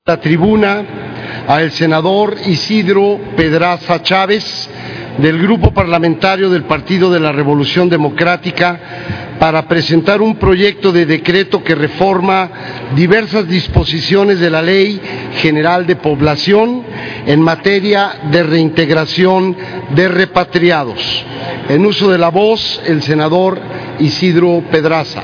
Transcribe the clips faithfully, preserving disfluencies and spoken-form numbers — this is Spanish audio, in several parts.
La tribuna al senador Isidro Pedraza Chávez, del Grupo Parlamentario del Partido de la Revolución Democrática, para presentar un proyecto de decreto que reforma diversas disposiciones de la Ley General de Población en materia de reintegración de repatriados. En uso de la voz, el senador Isidro Pedraza.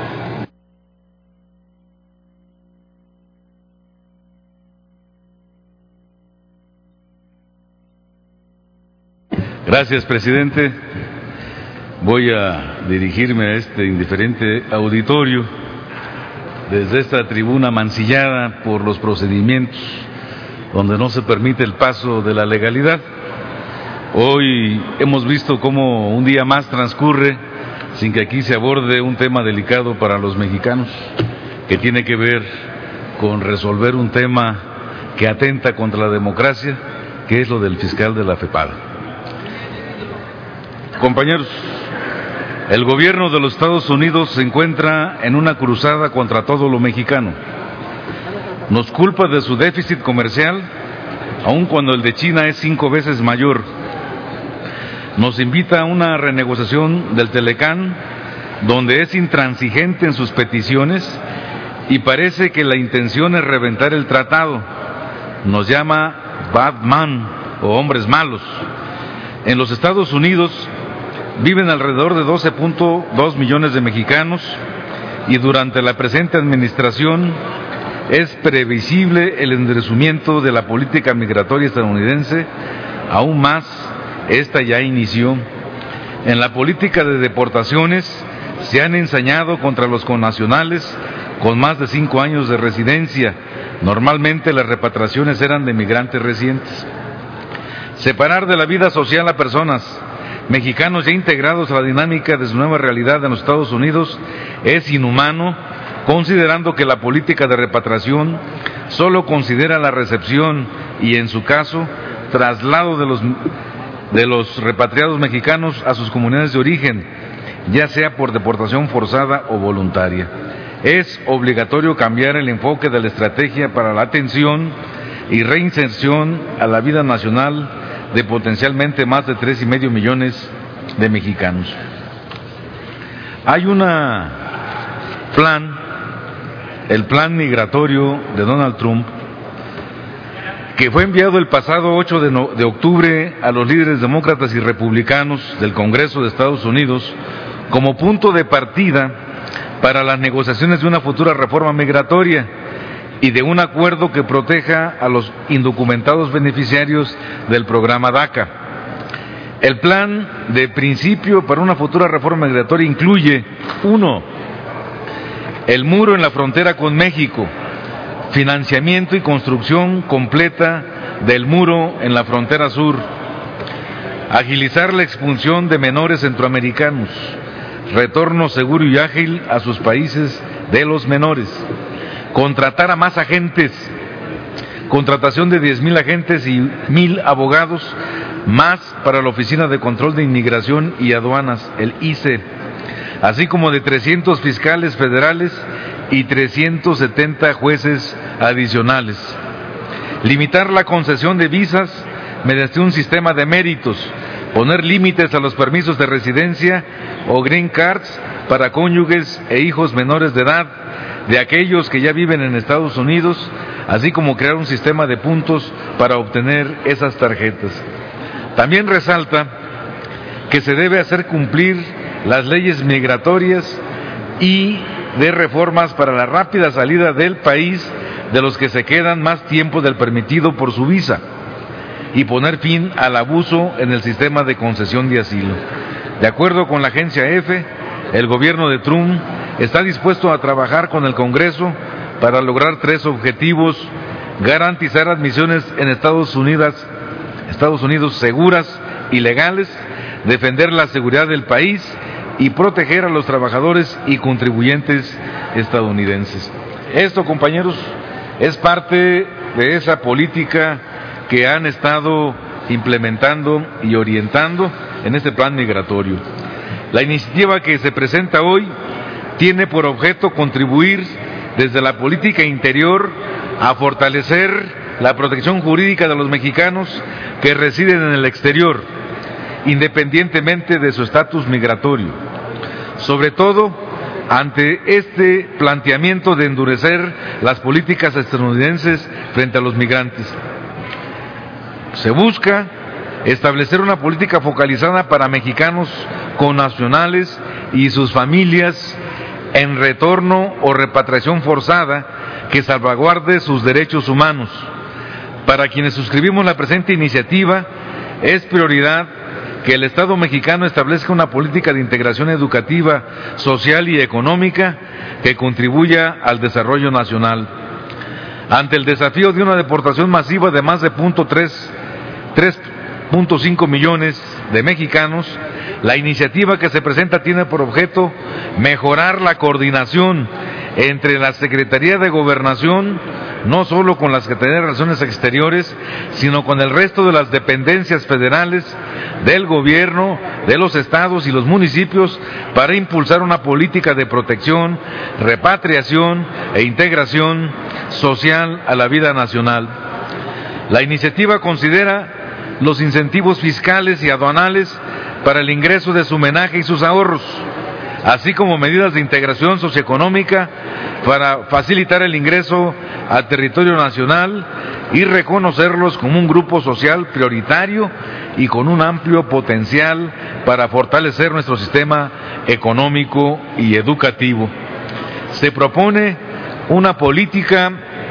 Gracias, presidente. Voy a dirigirme a este indiferente auditorio desde esta tribuna mancillada por los procedimientos donde no se permite el paso de la legalidad. Hoy hemos visto cómo un día más transcurre sin que aquí se aborde un tema delicado para los mexicanos, que tiene que ver con resolver un tema que atenta contra la democracia, que es lo del fiscal de la FEPADE. Compañeros, el gobierno de los Estados Unidos se encuentra en una cruzada contra todo lo mexicano. Nos culpa de su déficit comercial, aun cuando el de China es cinco veces mayor. Nos invita a una renegociación del Telecán, donde es intransigente en sus peticiones y parece que la intención es reventar el tratado. Nos llama bad man o hombres malos. En los Estados Unidos viven alrededor de doce punto dos millones de mexicanos y durante la presente administración es previsible el endurecimiento de la política migratoria estadounidense. Aún más, esta ya inició. En la política de deportaciones se han ensañado contra los connacionales con más de cinco años de residencia. Normalmente las repatriaciones eran de migrantes recientes. Separar de la vida social a personas mexicanos ya integrados a la dinámica de su nueva realidad en los Estados Unidos es inhumano, considerando que la política de repatriación solo considera la recepción y, en su caso, traslado de los, de los repatriados mexicanos a sus comunidades de origen, ya sea por deportación forzada o voluntaria. Es obligatorio cambiar el enfoque de la estrategia para la atención y reinserción a la vida nacional de potencialmente más de tres y medio millones de mexicanos. Hay un plan, el plan migratorio de Donald Trump, que fue enviado el pasado ocho de, no, de octubre a los líderes demócratas y republicanos del Congreso de Estados Unidos como punto de partida para las negociaciones de una futura reforma migratoria y de un acuerdo que proteja a los indocumentados beneficiarios del programa DACA. El plan de principio para una futura reforma migratoria incluye: uno, el muro en la frontera con México, financiamiento y construcción completa del muro en la frontera sur, agilizar la expulsión de menores centroamericanos, retorno seguro y ágil a sus países de los menores, contratar a más agentes, contratación de diez mil agentes y mil abogados más para la Oficina de Control de Inmigración y Aduanas, el I C E, así como de trescientos fiscales federales y trescientos setenta jueces adicionales. Limitar la concesión de visas mediante un sistema de méritos, poner límites a los permisos de residencia o green cards para cónyuges e hijos menores de edad de aquellos que ya viven en Estados Unidos, así como crear un sistema de puntos para obtener esas tarjetas. También resalta que se debe hacer cumplir las leyes migratorias y de reformas para la rápida salida del país de los que se quedan más tiempo del permitido por su visa y poner fin al abuso en el sistema de concesión de asilo. De acuerdo con la agencia EFE, el gobierno de Trump está dispuesto a trabajar con el Congreso para lograr tres objetivos: garantizar admisiones en Estados Unidos, Estados Unidos seguras y legales, defender la seguridad del país y proteger a los trabajadores y contribuyentes estadounidenses. Esto, compañeros, es parte de esa política que han estado implementando y orientando en este plan migratorio. La iniciativa que se presenta hoy tiene por objeto contribuir desde la política interior a fortalecer la protección jurídica de los mexicanos que residen en el exterior, independientemente de su estatus migratorio, sobre todo ante este planteamiento de endurecer las políticas estadounidenses frente a los migrantes. Se busca establecer una política focalizada para mexicanos connacionales y sus familias en retorno o repatriación forzada que salvaguarde sus derechos humanos. Para quienes suscribimos la presente iniciativa, es prioridad que el Estado mexicano establezca una política de integración educativa, social y económica que contribuya al desarrollo nacional. Ante el desafío de una deportación masiva de más de tres punto cinco millones de mexicanos, la iniciativa que se presenta tiene por objeto mejorar la coordinación entre la Secretaría de Gobernación, no solo con la Secretaría de Relaciones Exteriores, sino con el resto de las dependencias federales del gobierno, de los estados y los municipios, para impulsar una política de protección, repatriación e integración social a la vida nacional. La iniciativa considera los incentivos fiscales y aduanales para el ingreso de su homenaje y sus ahorros, así como medidas de integración socioeconómica para facilitar el ingreso al territorio nacional y reconocerlos como un grupo social prioritario y con un amplio potencial para fortalecer nuestro sistema económico y educativo. Se propone una política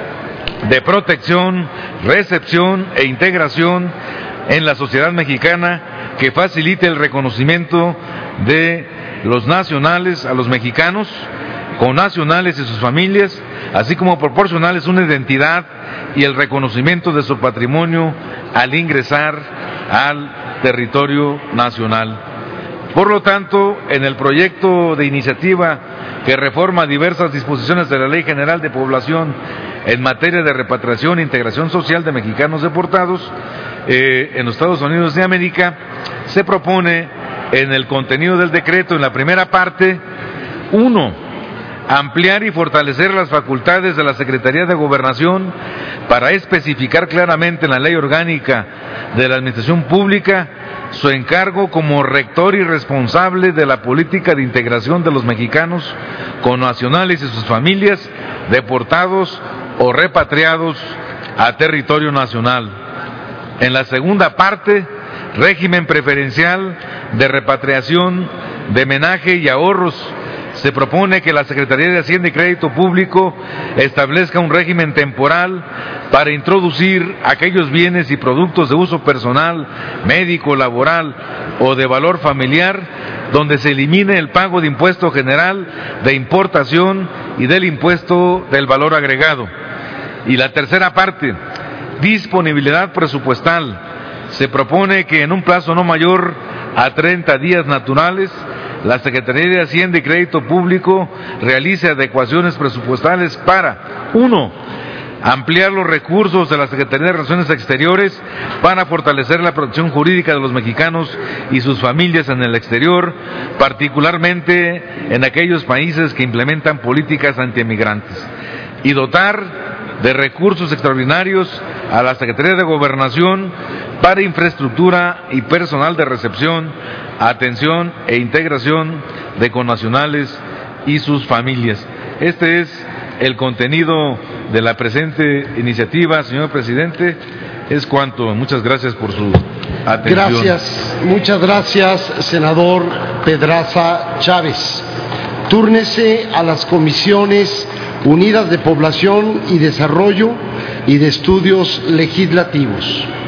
de protección, recepción e integración en la sociedad mexicana que facilite el reconocimiento de los nacionales a los mexicanos, connacionales y sus familias, así como proporcionarles una identidad y el reconocimiento de su patrimonio al ingresar al territorio nacional. Por lo tanto, en el proyecto de iniciativa que reforma diversas disposiciones de la Ley General de Población en materia de repatriación e integración social de mexicanos deportados eh, en los Estados Unidos de América, se propone en el contenido del decreto, en la primera parte, uno, ampliar y fortalecer las facultades de la Secretaría de Gobernación para especificar claramente en la Ley Orgánica de la Administración Pública su encargo como rector y responsable de la política de integración de los mexicanos connacionales y sus familias deportados o repatriados a territorio nacional. En la segunda parte, régimen preferencial de repatriación, de homenaje y ahorros. Se propone que la Secretaría de Hacienda y Crédito Público establezca un régimen temporal para introducir aquellos bienes y productos de uso personal, médico, laboral o de valor familiar, donde se elimine el pago de impuesto general de importación y del impuesto del valor agregado. Y la tercera parte, disponibilidad presupuestal. Se propone que en un plazo no mayor a treinta días naturales, la Secretaría de Hacienda y Crédito Público realice adecuaciones presupuestales para, uno, ampliar los recursos de la Secretaría de Relaciones Exteriores para fortalecer la protección jurídica de los mexicanos y sus familias en el exterior, particularmente en aquellos países que implementan políticas antiemigrantes, y dotar de recursos extraordinarios a la Secretaría de Gobernación para infraestructura y personal de recepción, atención e integración de connacionales y sus familias. Este es el contenido de la presente iniciativa, señor presidente. Es cuanto. Muchas gracias por su atención. Gracias, muchas gracias, senador Pedraza Chávez. Túrnese a las comisiones unidas de Población y Desarrollo y de Estudios Legislativos.